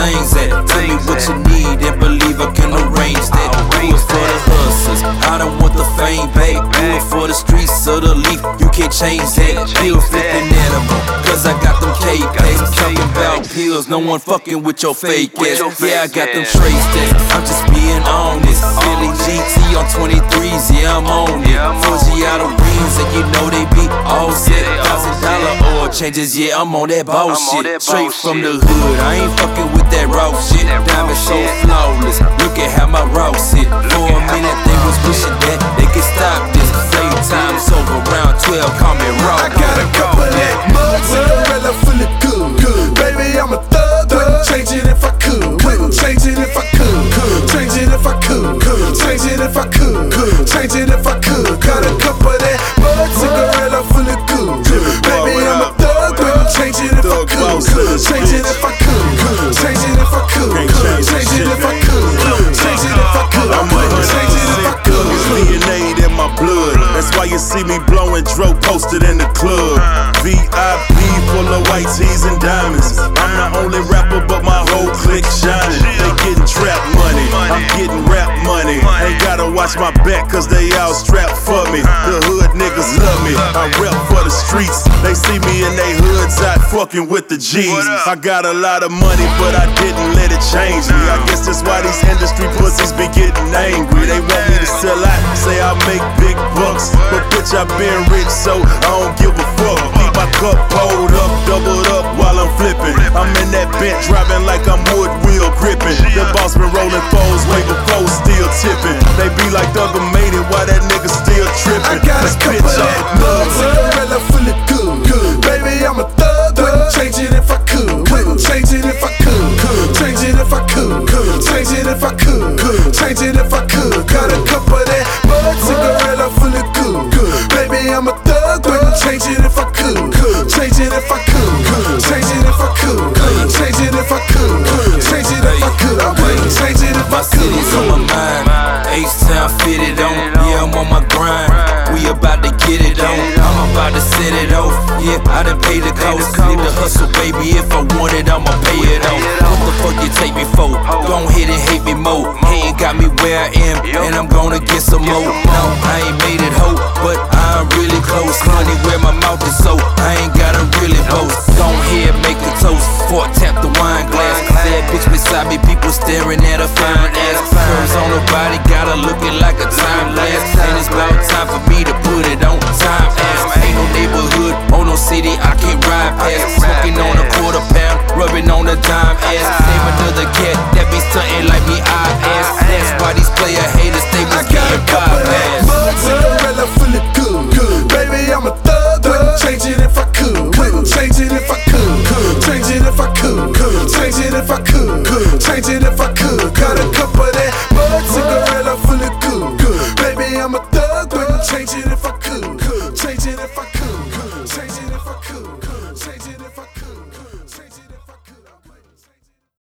things at? Tell me what you need and believe I can arrange that. Do it for the hustlers, I don't want the fame back. Do it for the streets of the leaf, you can't change that. Bill flipping animal, cause I got them K-Packs. Talking about pills, no one fucking with your fake ass. Yeah, I got them trace stats, I'm just being honest. Billy GT on 23s, yeah, I'm on it. Fuji out of rings, and you know they be all set. $1,000 oil changes, yeah, I'm on that bullshit. Straight from the hood, I ain't fucking with that raw shit. Diamond so flawless, look at how my route sit. For a minute they was wishing that they could stop this. Playtime's over, round 12, call me raw. I got a couple of that mud, Cinderella full of good. Baby, I'm a thug, wouldn't change it if I could. Wouldn't change it if I could. Change it if I could. Change it if I could. Change it if I could. Got a couple of that mud, Cinderella full of good. Baby, I'm a thug, wouldn't change it if I could. Change it if I could. Change it if I could. Change it if I could. Change it if I could. I might change it if I could. DNA in my blood, that's why you see me blowing dro posted in the club. VIP full of white tees and diamonds. I'm the only rapper, but my whole clique shining. They getting trap money, I'm getting rap money. Ain't gotta watch my back, cause they all strapped for me. The hood niggas love me, I rep for the streets. They see me in they hoods out fucking with the G's. I got a lot of money, but I didn't let it change me. I guess that's why these industry pussies be getting angry. They want me to sell out, say I make big bucks, but bitch, I been rich, so I don't give a fuck. Keep my cup pulled up, doubled up while I'm flipping. I'm in that bench driving like I'm wood wheel gripping. The boss been rolling foes way before still tipping. They be like Thugger made it, why that nigga still tripping? I got a couple of that mud, Cinderella full of good. Baby, I'm a thug, wouldn't change it if I could. Wouldn't change it if I could. Change it if I could. Change it if I could. Change it if I could. Got a couple of that mud, Cinderella full of good. Baby, I'm a thug, wouldn't change it if I could. Change it if I could. Change it if I could. Change it if I could. Change it if I could. I wouldn't change it if I My city's on could. my mind, H-Town fitted on. Yeah, I'm on my grind, we about to get it on. I'm about to set it off, yeah, I done paid the cost. Need the hustle, baby, if I want it, I'ma pay it off. What the fuck you take me for? Go ahead and hate me more. Hating got me where I am, and I'm gonna get some more. No, I ain't made it whole, but I'm really close. Honey, where my mouth is so, I ain't gotta really boast. Go ahead, make a toast, fork tap the wine glass. That bitch beside me, people staring at her fine ass. Curves on her body, got her looking like a time lapse. And it's about time for me to put it on time ass. Ain't no neighborhood, or no city I can't ride past. Smoking on a quarter pound, rubbing on a dime ass. Name another cat that be stunting like me eye ass. That's why these player haters think I it's got a getting couple of that bypassed. mud, Cinderella full of good. Baby, I'm a thug, wouldn't change it if I could. Wouldn't change it if I could. Change it if I could. Change it if I could. Change it if I could.